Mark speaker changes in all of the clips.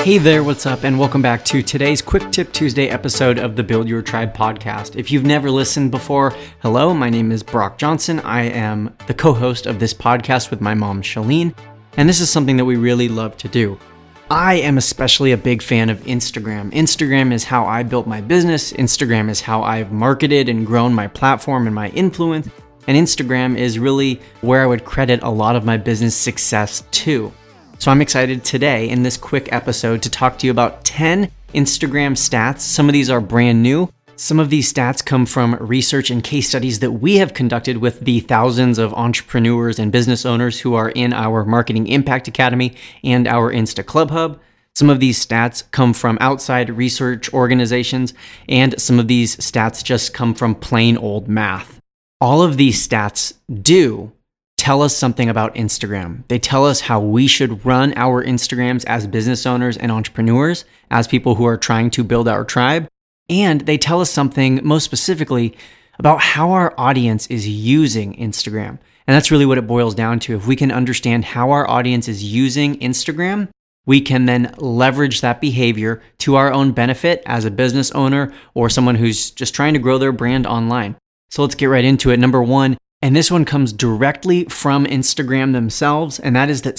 Speaker 1: Hey there, what's up, and welcome back to today's Quick Tip Tuesday episode of the Build Your Tribe podcast. If you've never listened before, hello, my name is Brock Johnson. I am the co-host of this podcast with my mom, Shalene, and this is something that we really love to do. I am especially a big fan of Instagram. Instagram is how I built my business. Instagram is how I've marketed and grown my platform and my influence. And Instagram is really where I would credit a lot of my business success to. So I'm excited today in this quick episode to talk to you about 10 Instagram stats. Some of these are brand new. Some of these stats come from research and case studies that we have conducted with the thousands of entrepreneurs and business owners who are in our Marketing Impact Academy and our Insta Club Hub. Some of these stats come from outside research organizations, and some of these stats just come from plain old math. All of these stats do tell us something about Instagram. They tell us how we should run our Instagrams as business owners and entrepreneurs, as people who are trying to build our tribe. And they tell us something most specifically about how our audience is using Instagram. And that's really what it boils down to. If we can understand how our audience is using Instagram, we can then leverage that behavior to our own benefit as a business owner or someone who's just trying to grow their brand online. So let's get right into it. Number one, and this one comes directly from Instagram themselves, and that is that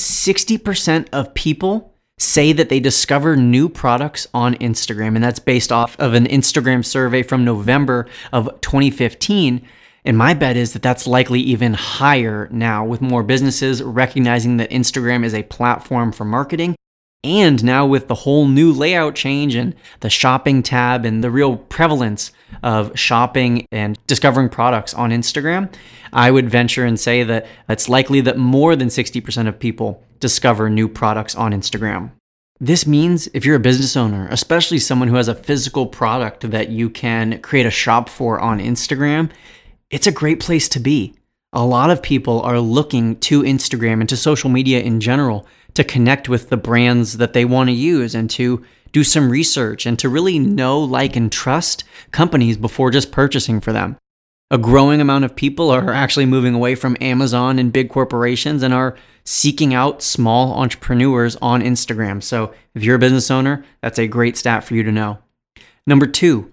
Speaker 1: 60% of people say that they discover new products on Instagram, and that's based off of an Instagram survey from November of 2015. And my bet is that that's likely even higher now, with more businesses recognizing that Instagram is a platform for marketing. And now with the whole new layout change and the shopping tab and the real prevalence of shopping and discovering products on Instagram, I would venture and say that it's likely that more than 60% of people discover new products on Instagram. This means if you're a business owner, especially someone who has a physical product that you can create a shop for on Instagram, it's a great place to be. A lot of people are looking to Instagram and to social media in general to connect with the brands that they want to use and to do some research and to really know, like, and trust companies before just purchasing for them. A growing amount of people are actually moving away from Amazon and big corporations and are seeking out small entrepreneurs on Instagram. So if you're a business owner, that's a great stat for you to know. Number two,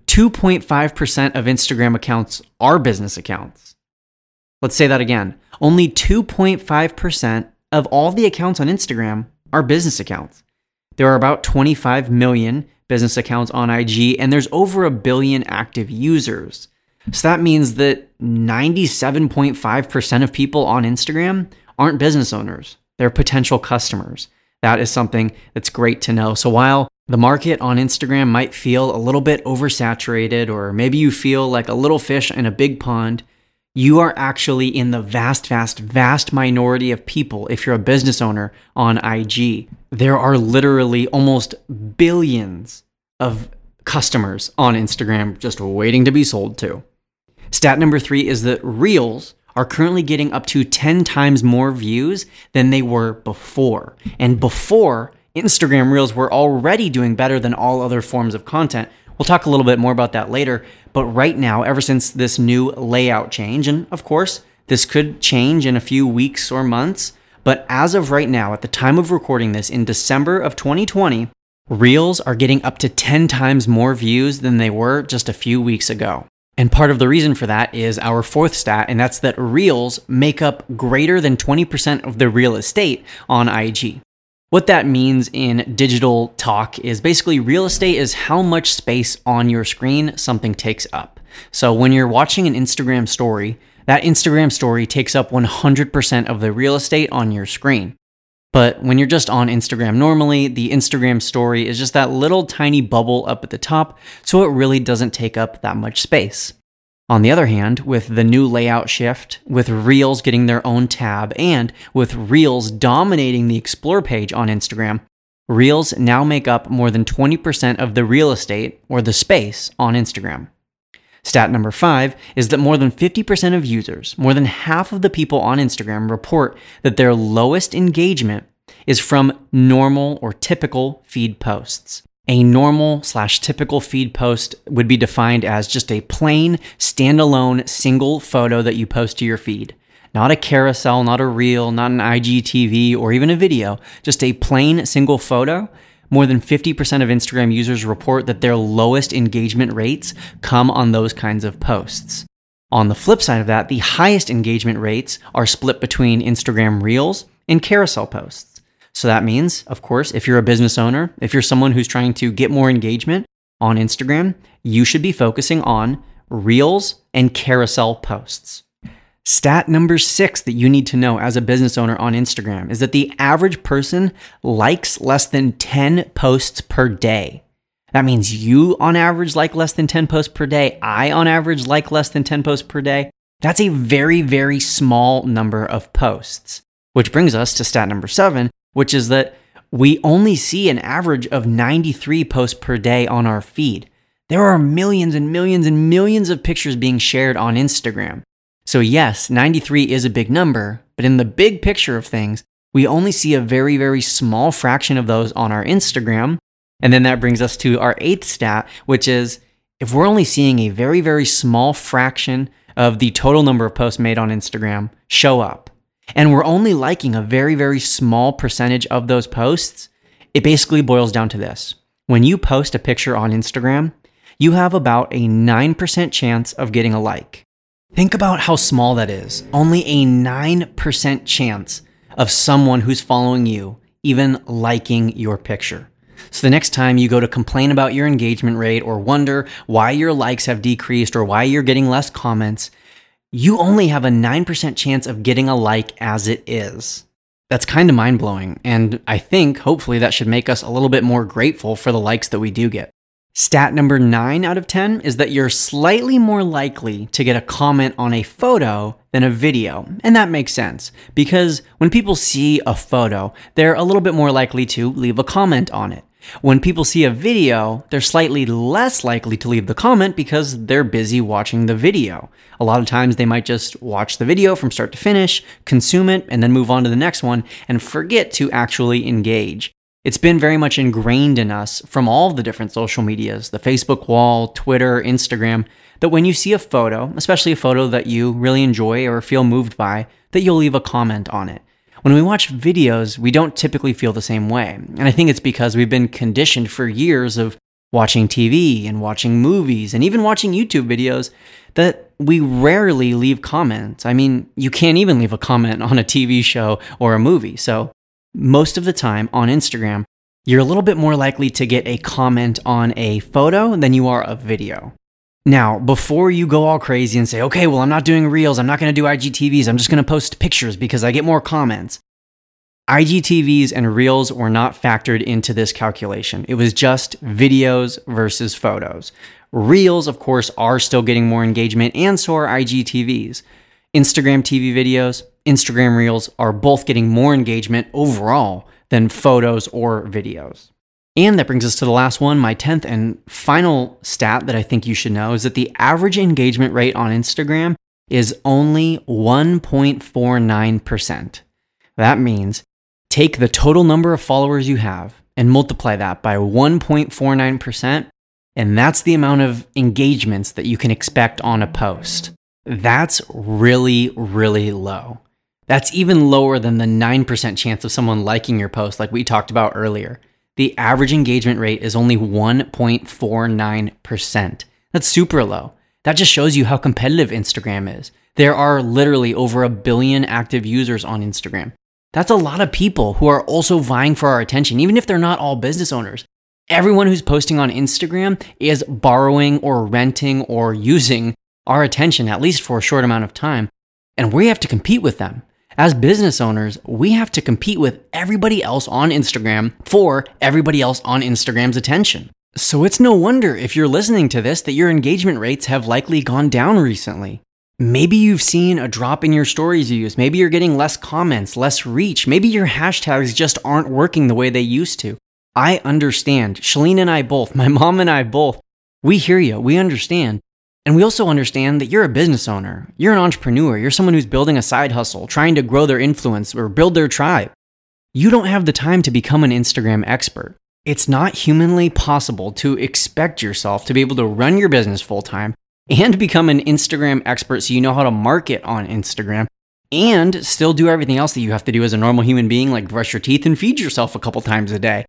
Speaker 1: 2.5% of Instagram accounts are business accounts. Let's say that again. Only 2.5% of all the accounts on Instagram are business accounts. There are about 25 million business accounts on IG, and there's over 1 billion active users. So that means that 97.5% of people on Instagram aren't business owners. They're potential customers. That is something that's great to know. So while the market on Instagram might feel a little bit oversaturated, or maybe you feel like a little fish in a big pond, you are actually in the vast minority of people if you're a business owner on IG. There are literally almost billions of customers on Instagram just waiting to be sold to. Stat number 3 is that Reels are currently getting up to 10 times more views than they were before. And before, Instagram Reels were already doing better than all other forms of content. We'll talk a little bit more about that later, but right now, ever since this new layout change, and of course, this could change in a few weeks or months, but as of right now, at the time of recording this, in December of 2020, Reels are getting up to 10 times more views than they were just a few weeks ago. And part of the reason for that is our fourth stat, and that's that Reels make up greater than 20% of the real estate on IG. What that means in digital talk is basically real estate is how much space on your screen something takes up. So when you're watching an Instagram story, that Instagram story takes up 100% of the real estate on your screen. But when you're just on Instagram normally, the Instagram story is just that little tiny bubble up at the top, so it really doesn't take up that much space. On the other hand, with the new layout shift, with Reels getting their own tab, and with Reels dominating the Explore page on Instagram, Reels now make up more than 20% of the real estate, or the space, on Instagram. Stat number 5 is that more than 50% of users, more than half of the people on Instagram, report that their lowest engagement is from normal or typical feed posts. A normal/typical feed post would be defined as just a plain, standalone, single photo that you post to your feed. Not a carousel, not a reel, not an IGTV, or even a video, just a plain single photo. more than 50% of Instagram users report that their lowest engagement rates come on those kinds of posts. On the flip side of that, the highest engagement rates are split between Instagram Reels and carousel posts. So that means, of course, if you're a business owner, if you're someone who's trying to get more engagement on Instagram, you should be focusing on Reels and carousel posts. Stat number 6 that you need to know as a business owner on Instagram is that the average person likes less than 10 posts per day. That means you on average like less than 10 posts per day. I on average like less than 10 posts per day. That's a very, very small number of posts. Which brings us to stat number 7, which is that we only see an average of 93 posts per day on our feed. There are millions and millions and millions of pictures being shared on Instagram. So yes, 93 is a big number, but in the big picture of things, we only see a very, very small fraction of those on our Instagram. And then that brings us to our 8th stat, which is if we're only seeing a very, very small fraction of the total number of posts made on Instagram show up, and we're only liking a very, very small percentage of those posts, it basically boils down to this. When you post a picture on Instagram, you have about a 9% chance of getting a like. Think about how small that is. Only a 9% chance of someone who's following you even liking your picture. So the next time you go to complain about your engagement rate or wonder why your likes have decreased or why you're getting less comments, you only have a 9% chance of getting a like as it is. That's kind of mind-blowing, and I think hopefully that should make us a little bit more grateful for the likes that we do get. Stat number 9 out of 10 is that you're slightly more likely to get a comment on a photo than a video. And that makes sense because when people see a photo, they're a little bit more likely to leave a comment on it. When people see a video, they're slightly less likely to leave the comment because they're busy watching the video. A lot of times they might just watch the video from start to finish, consume it, and then move on to the next one and forget to actually engage. It's been very much ingrained in us from all the different social medias, the Facebook wall, Twitter, Instagram, that when you see a photo, especially a photo that you really enjoy or feel moved by, that you'll leave a comment on it. When we watch videos, we don't typically feel the same way. And I think it's because we've been conditioned for years of watching TV and watching movies and even watching YouTube videos that we rarely leave comments. I mean, you can't even leave a comment on a TV show or a movie. So most of the time on Instagram, you're a little bit more likely to get a comment on a photo than you are a video. Now, before you go all crazy and say, okay, well, I'm not doing Reels, I'm not going to do IGTVs, I'm just going to post pictures because I get more comments. IGTVs and Reels were not factored into this calculation. It was just videos versus photos. Reels, of course, are still getting more engagement, and so are IGTVs. Instagram TV videos, Instagram Reels are both getting more engagement overall than photos or videos. And that brings us to the last one. My 10th and final stat that I think you should know is that the average engagement rate on Instagram is only 1.49%. That means take the total number of followers you have and multiply that by 1.49%, and that's the amount of engagements that you can expect on a post. That's really, really low. That's even lower than the 9% chance of someone liking your post like we talked about earlier. The average engagement rate is only 1.49%. That's super low. That just shows you how competitive Instagram is. There are literally over 1 billion active users on Instagram. That's a lot of people who are also vying for our attention, even if they're not all business owners. Everyone who's posting on Instagram is borrowing or renting or using our attention, at least for a short amount of time, and we have to compete with them. As business owners, we have to compete with everybody else on Instagram for everybody else on Instagram's attention. So it's no wonder if you're listening to this that your engagement rates have likely gone down recently. Maybe you've seen a drop in your stories you use. Maybe you're getting less comments, less reach. Maybe your hashtags just aren't working the way they used to. I understand. Shalene and I both, my mom and I both, we hear you. We understand. And we also understand that you're a business owner. You're an entrepreneur. You're someone who's building a side hustle, trying to grow their influence or build their tribe. You don't have the time to become an Instagram expert. It's not humanly possible to expect yourself to be able to run your business full-time and become an Instagram expert so you know how to market on Instagram and still do everything else that you have to do as a normal human being, like brush your teeth and feed yourself a couple times a day.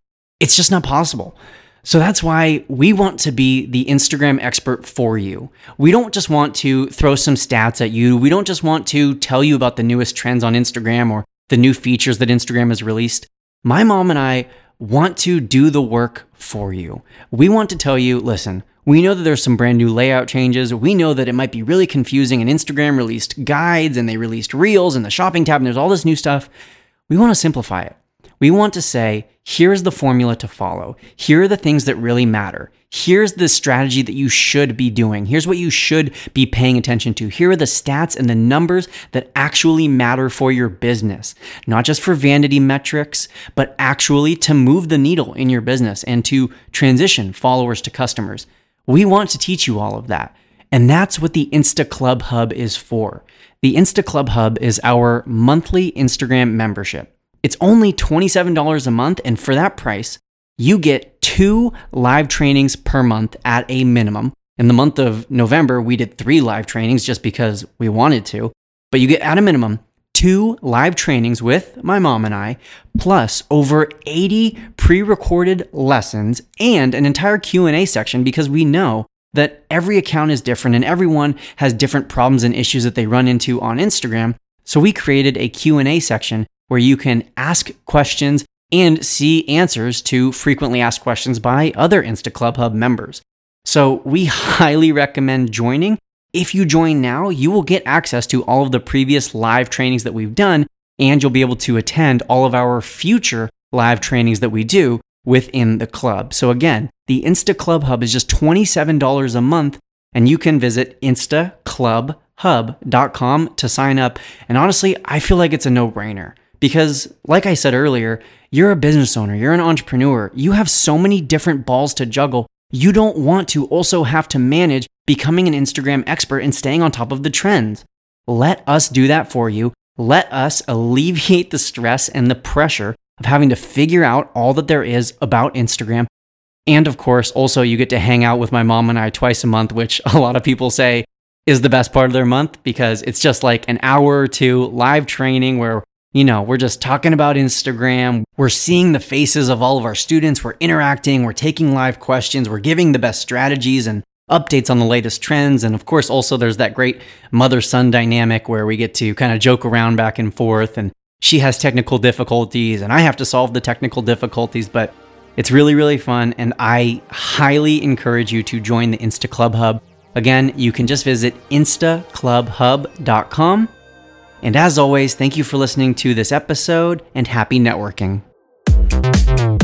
Speaker 1: It's just not possible. So that's why we want to be the Instagram expert for you. We don't just want to throw some stats at you. We don't just want to tell you about the newest trends on Instagram or the new features that Instagram has released. My mom and I want to do the work for you. We want to tell you, listen, we know that there's some brand new layout changes. We know that it might be really confusing, and Instagram released guides and they released reels and the shopping tab and there's all this new stuff. We want to simplify it. We want to say, here's the formula to follow. Here are the things that really matter. Here's the strategy that you should be doing. Here's what you should be paying attention to. Here are the stats and the numbers that actually matter for your business. Not just for vanity metrics, but actually to move the needle in your business and to transition followers to customers. We want to teach you all of that. And that's what the Insta Club Hub is for. The Insta Club Hub is our monthly Instagram membership. It's only $27 a month, and for that price, you get 2 live trainings per month at a minimum. In the month of November, we did 3 live trainings just because we wanted to, but you get at a minimum 2 live trainings with my mom and I, plus over 80 pre-recorded lessons and an entire Q&A section, because we know that every account is different and everyone has different problems and issues that they run into on Instagram. So we created a Q&A section where you can ask questions and see answers to frequently asked questions by other Insta Club Hub members. So we highly recommend joining. If you join now, you will get access to all of the previous live trainings that we've done, and you'll be able to attend all of our future live trainings that we do within the club. So again, the Insta Club Hub is just $27 a month, and you can visit instaclubhub.com to sign up. And honestly, I feel like it's a no-brainer. Because like I said earlier, you're a business owner, you're an entrepreneur, you have so many different balls to juggle. You don't want to also have to manage becoming an Instagram expert and staying on top of the trends. Let us do that for you. Let us alleviate the stress and the pressure of having to figure out all that there is about Instagram. And of course, also you get to hang out with my mom and I twice a month, which a lot of people say is the best part of their month, because it's just like an hour or 2 live training where we're just talking about Instagram. We're seeing the faces of all of our students. We're interacting. We're taking live questions. We're giving the best strategies and updates on the latest trends. And of course, also there's that great mother-son dynamic where we get to kind of joke around back and forth. And she has technical difficulties and I have to solve the technical difficulties. But it's really, really fun. And I highly encourage you to join the Insta Club Hub. Again, you can just visit instaclubhub.com. And as always, thank you for listening to this episode, and happy networking.